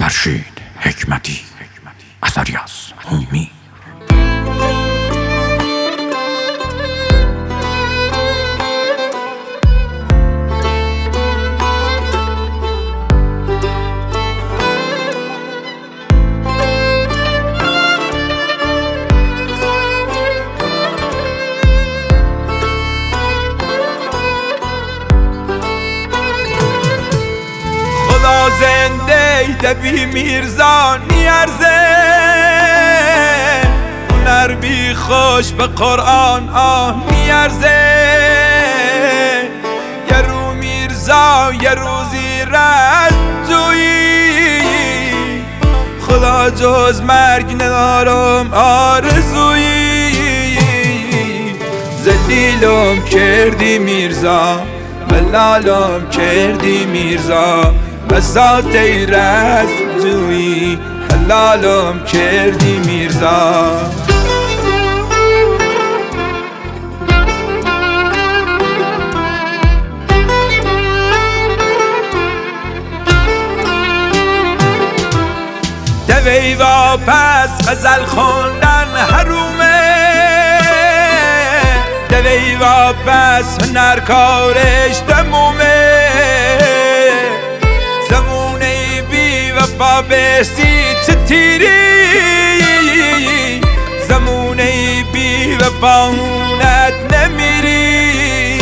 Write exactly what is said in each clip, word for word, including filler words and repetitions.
فرشید حکمتی اثری از هومی. خدا زنده دبی میرزا نیارزه، هنر بی خوش به قرآن آه نیارزه. یه رو میرزا یه روزی رد جویی، خدا جز مرگ ندارم آرزویی. زلیلم کردی میرزا، بلالم کردی میرزا، بساط رز جویی حلالم کردی میرزا. دوی و پس غزل خوندن حرومه، دوی و پس هنر کارش دمومه. زمونه بی وفا بسی چه تیری، زمونه بی وفاونت نمیری.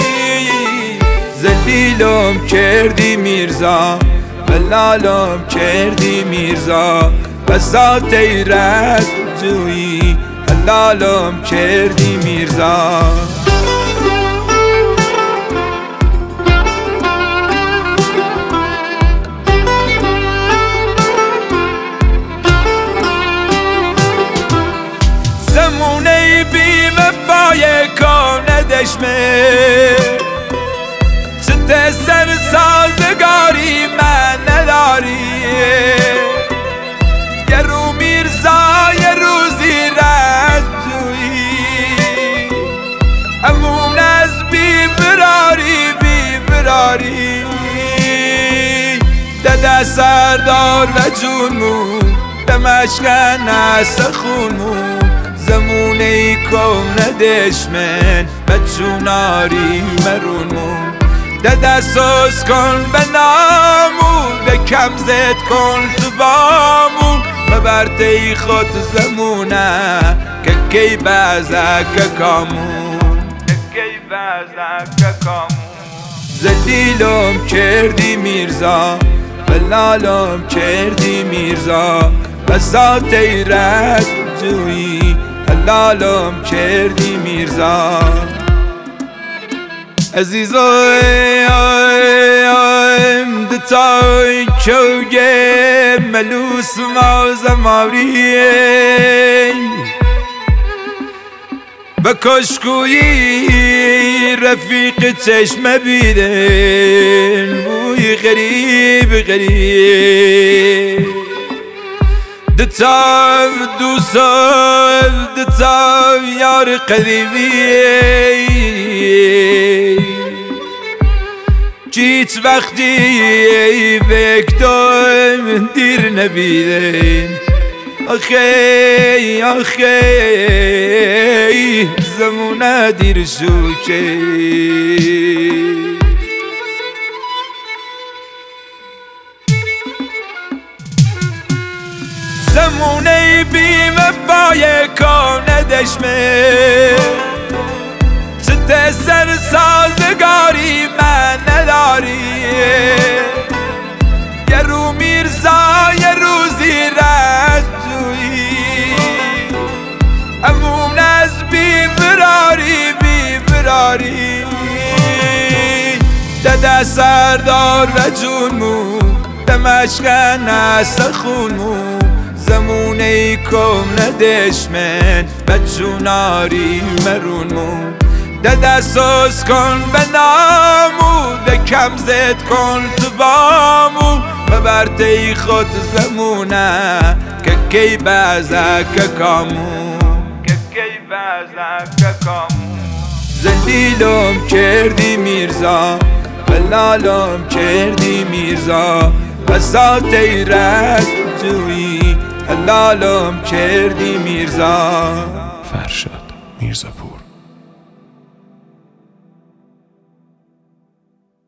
زلیلم کردی میرزا، بلالم کردی میرزا، بساط رز جویی حلالم کردی میرزا. زمونه بی وفای کن دشمه، چه سر سازگاری من نداری. یه رو میرزا یه روزی رد جویی، امون از بیبراری بیبراری. دده سردار و جونمون دمشقن است خونمون، زمونه ای کن دشمن بچوناری مرونمون. دده سوز کن به نامون، ده کم زد کن تو بامون. ببرته ای خود زمونه که کی بزک کامون، که کی بزک کامون. زلیلم کردی میرزا، بلالم کردی میرزا، بساط رز جویی حلالم کردی میرزا. عزیزایم دتای چوگه ملوس مازماریه، به کشکویی رفیق چشم بیدن بوی غریب غریب. دتاو دوستاو دتاو یار قدیمیه، هیچ وقتی بکتم دیر نبیدن. آخی آخی زمونه دیر شو که زمونه بی وفای کن دشمه، چه سر سازگاری من نداری. یه رو میرزا یه روزی رد جویی، امون از بیبراری بیبراری. دده سردار و جونمون دمشقن است خونمون، زمونه ای کن دشمن بچوناری مرونمون. دده سوز کن به نامو، ده کم زد کن تو بامو. ببرته ای خود زمونه که کی بزک کامون، که کی بزک کامون. زلیلم کردی میرزا، بلالم کردی میرزا، بساط رز جویی حلالم کردی میرزا. فرشاد میرزاپور.